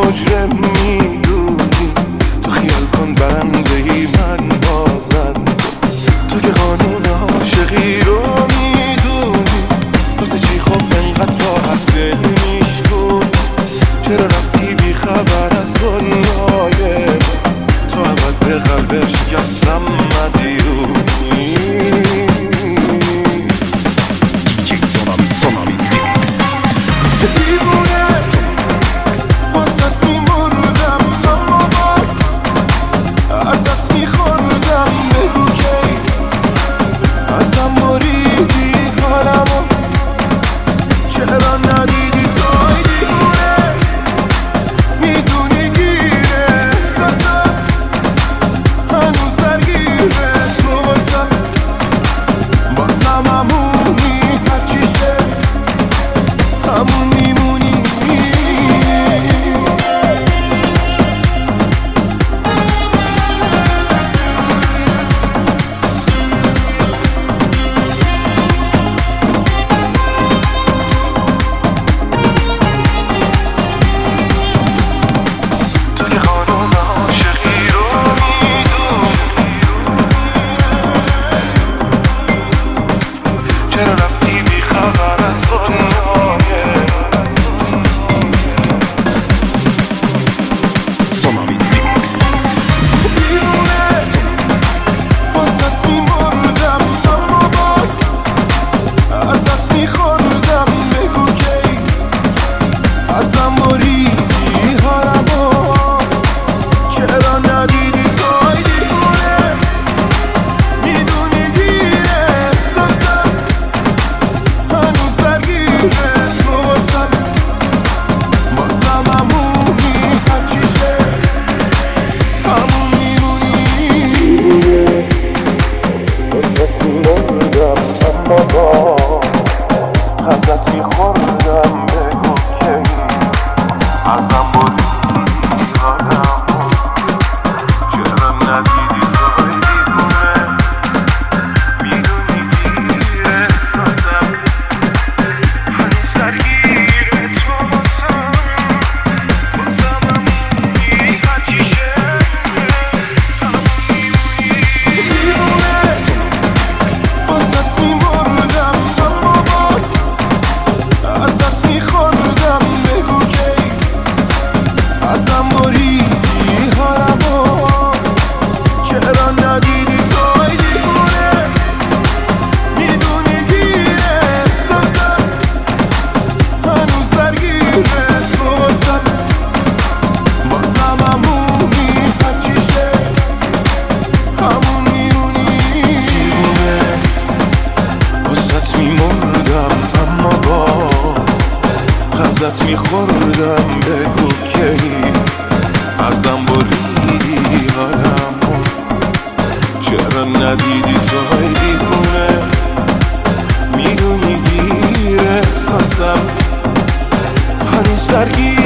مجرم میدونی، تو خیال کن برندهی من بازد. تو که قانون عاشقی رو میدونی، واسه چی خب انقدر راحت دل میشکن؟ چرا رفتی بی خبر از دنیای من؟ تو اول به قلب شکستم مدیونی. دیوونه واسط میمردم، اما باز ازت میخوردم. بگو کی ازم بریدی حالمو، چرا ندیدی توی؟ دیوونه میدونی گیره احساسم هنوز درگیره. تو واسم بازم همونی، هرچی شه همون میمونی. تو که قانون عاشقی رو میدونی، چرا رفتی بی خبر از دنیای دیوونه واسط میمردم، اما باز ازت میخوردم. بگو کی ازم بریدی حالمو، چرا ندیدی توی؟ دیوونه میدونی دیره احساسم هنوز درگیره. تو واسم بازم همونی، هرچی شه همون میمونی. ازت میمردم، اما باز ازت میخوردم. بگو کی ازم بریدی حالمو، چرا ندیدی توی؟ دیوونه میدونی دیر احساسم هنوز درگیره. تو واسم بازم همونی، هرچی شه همون میمونی. دیوونه واسط میمردم، اما باز ازت میخوردم. بگو کی ازم بریدی حالمو، چرا ندیدی توی؟ دیوونه میدونی دیره احساسم هنوز درگیره. تو واسم بازم همونی، هرچی شه همون میمونی. دیوونه واسط میمردم، اما باز ازت میخوردم. بگو کی ازم بریدی حالمو، چرا ندیدی توی؟ دیوونه میدونی دیر احساسم هنوز درگیر